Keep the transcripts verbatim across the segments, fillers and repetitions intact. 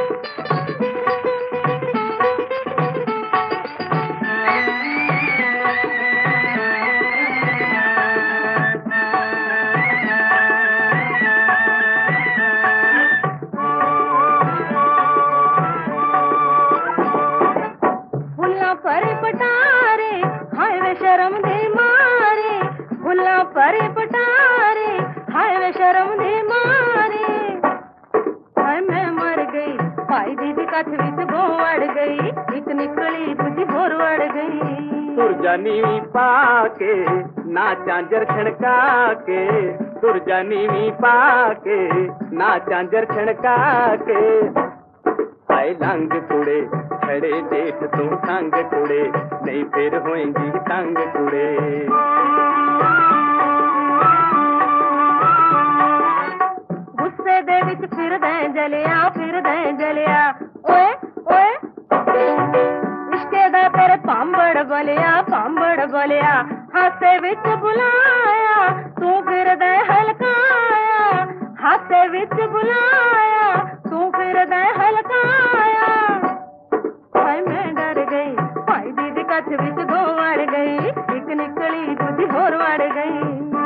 परे पटारे हाय वे शर्म दे मारे, भुल्ला परे पटारे हाय वे शर्म दे मारे। हाय मैं मर गई भाई दीदी कथ विच गो अड़ गई, एक निकली दूजी होर अड़ गई। तुरजानी पाके ना चांजर छणका के, तुरजानी पाके ना चांजर छणका के। हाय लंग कुड़े खड़े देख तू संग कुड़े, नहीं फिर होएंगी तंग कुड़े। गुस्से दे विच फिर दे जलिया, फिर दे जलिया ओए ओए। इश्के दा तेरे पांबड़ बलिया, पांबड़ बलिया हाथे विच बुलाया, तू फिर दे हलकाया। हाथे विच बुलाया, तू फिर दे हलकाया। हाय मैं डर गई भाई दीदी कथ विच दो अड़ गई, एक निकली दूजी होर अड़ गई।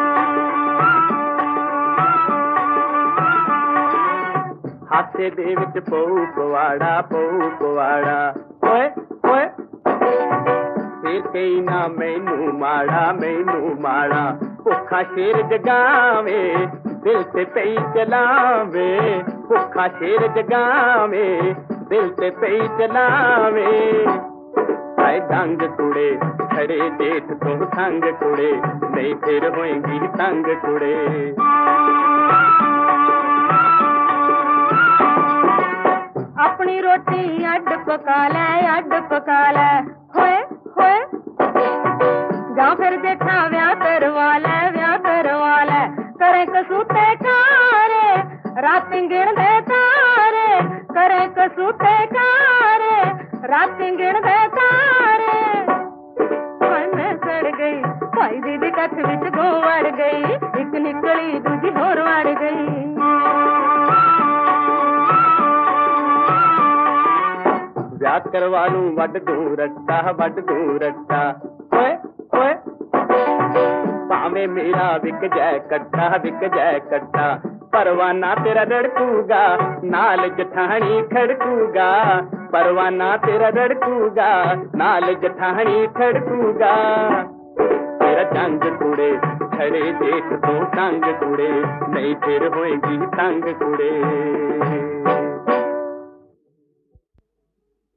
हाथे दे विच पऊ पवाड़ा, पऊ पवाड़ा ओए ओए। फिर कई ना मैनू माड़ा, मैनू माड़ा भुखा शेर जगावे, दिल ते पई चलावे। भुखा शेर जगावे, दिल ते पई चलावे। हाय डंग कुड़े खड़े जेठ तू संग कुड़े, नहीं फिर होएंगी तंग कुड़े। अपनी रोटी अड्ड पका ले, अड्ड पका ले होए होए। जा फिर जेठा व्याह करवा ले, व्याह करवा ले। करे कसूते कारे राती गिण दे तारे, करे कसूते कारे राती गिण दे तारे। हाय मैं सड़ गई भाई दीदी कथ विच गो अड़ गई, एक निकली दूजी होर अड़ गई। व्याह करवा लूं वड दूं रट्टा, वड दूं रट्टा ओए ओए। भावे मेरा विक जाए कट्टा, विक जाए कट्टा परवाना तेरा रड़कूगा, नाल जठानी खड़कूगा। परवाना तेरा रड़कूगा, नाल जठानी खड़कूगा। तेरा जंग कुड़े खड़े देख तू तंग कुड़े, नहीं फिर होएगी तंग कुड़े।